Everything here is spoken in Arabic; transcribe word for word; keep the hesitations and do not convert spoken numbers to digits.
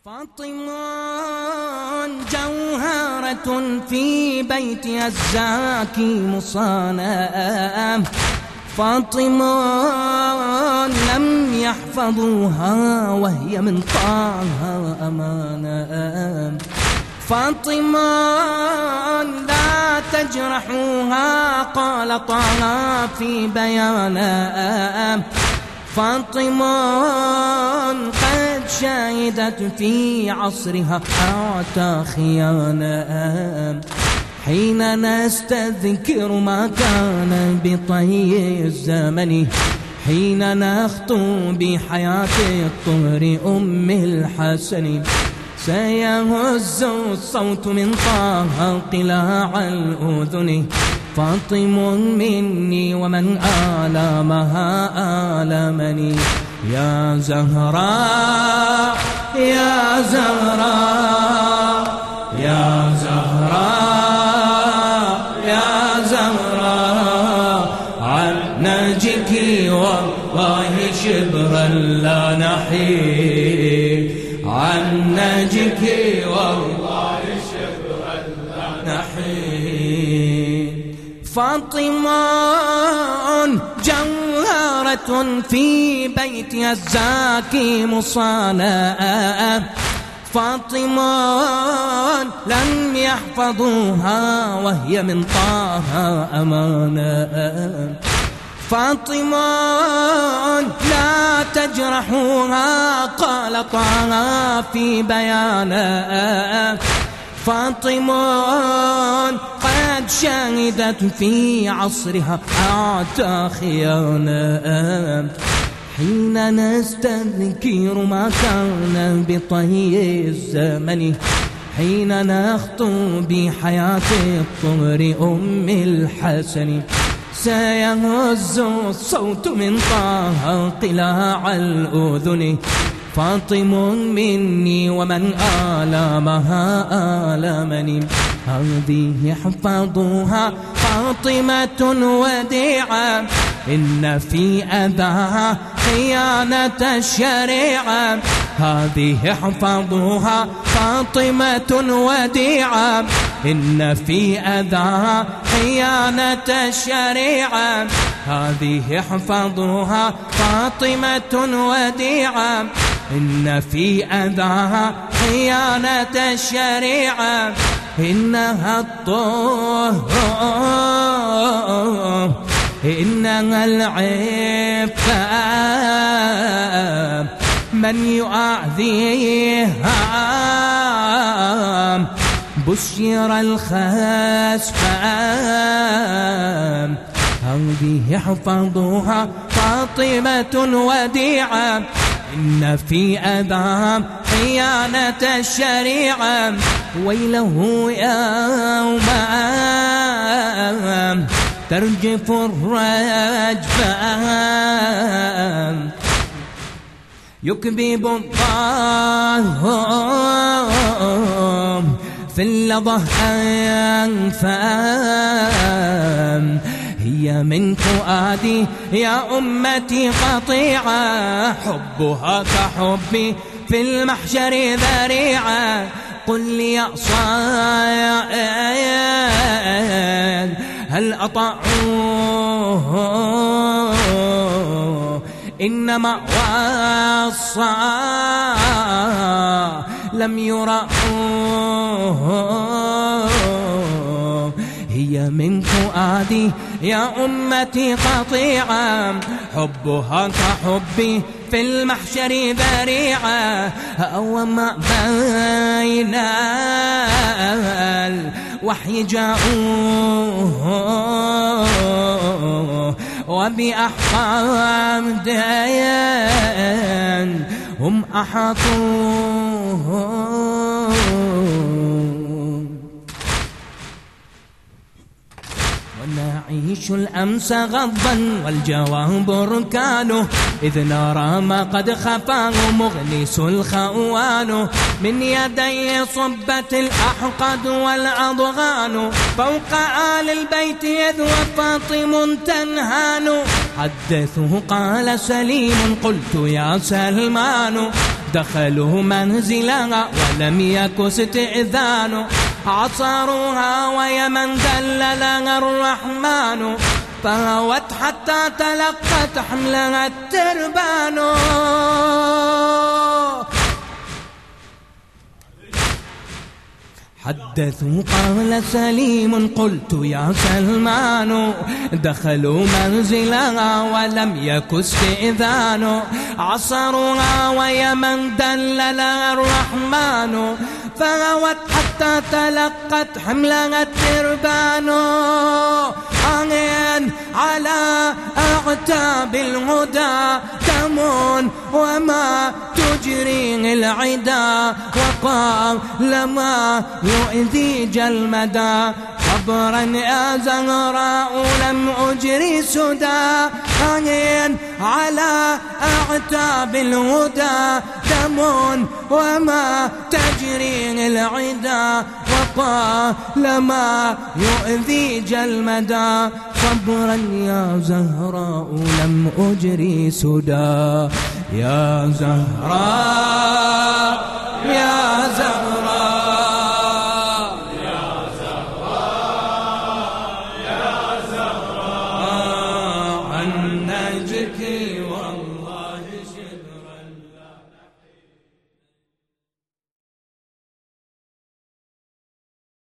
فاطمة جوهرة في بيت الزاكي مصانة، فاطمة لم يحفظوها وهي من طه أمانة، فاطمة لا تجرحوها قال طه في بيانه، فاطمة قد شهدت في عصرها حتى خيانة، حين نستذكر ما كان بطي الزمن، حين نخطو بحياة الطهر أم الحسن، سيهز الصوت من طه قلاع الأذن، فاطم مني ومن آلامها آلمني، يا زهراء يا زهراء يا زهراء يا زهراء، عن نجك والله شبرا لا نحيد، عن نجك والله شبرا لا نحيد، فاطمة جوهرة في بيت الزاكي مصانة، فاطمة لم يحفظوها وهي من طه أمانة، فاطمة لا تجرحوها قال طه في بيانه، فاطمة قد شهدت في عصرها حتى خيانة، حين نستذكر ما كان بطي الزمن، حين نخطو بحياة الطهر أم الحسن، سيهز الصوت من طه قلاع الأذن، فاطم مني ومن آلامها آلمني، هذه احفظوها فاطمة وديعة، إن في أذاها خيانة الشريعة، هذه احفظوها فاطمة وديعة، إن في أذاها خيانة الشريعة، هذه احفظوها فاطمة وديعة، إن في أذاها خيانة الشريعة، إنها الطهر إنها العفة، من يؤذيها بشر الخسفان، هذه يحفظها فاطمة وديعة، إن في أذاها خيانة الشريعة، ويله يوما ترجف الرجفان، يكبب الظالم في اللظى أنفام، هي من فؤادي يا أمتي قطيعة، حبها كحبي في المحشر ذريعة، قل لي يا صائل هل أطاعوه، إنما وصى لم يرأوه، هي من فؤادي يا أمتي قطيعة، حبها كحبي في المحشر ذريعة، وما بين الوحي جاءوه، وبأحقام دين هم أحاطوه، ونعيش الأمس غضا والجواب بركانه، إذ نرى ما قد خفاه مغنس الخوان، من يدي صبت الأحقاد والأضغان، فوق آل البيت إذ وفاطم تنهان، حدثه قال سليم قلت يا سلمان، دخلوا منزلها ولم يك استئذان عصروها ويمن دللها الرحمن فهوت حتى تلقت حملها التربان حدثوا قال سليم قلت يا سلمان دخلوا منزلها ولم يك استئذان عصروها ويمن دللها الرحمن فغوت حتى تلقت حملها التربان آن على أعتاب الهدى دم وما تجري العدا وقام لما يؤذي جلمدا صبرا يا زهراء لم أجري سدى آن على أعتاب الهدى دم وما تجري العدا وقال لما يؤذي جلمدا صبرا يا زهراء لم أجري سدى يا زهراء يا زهراء يا زهراء يا زهراء عن نجك والله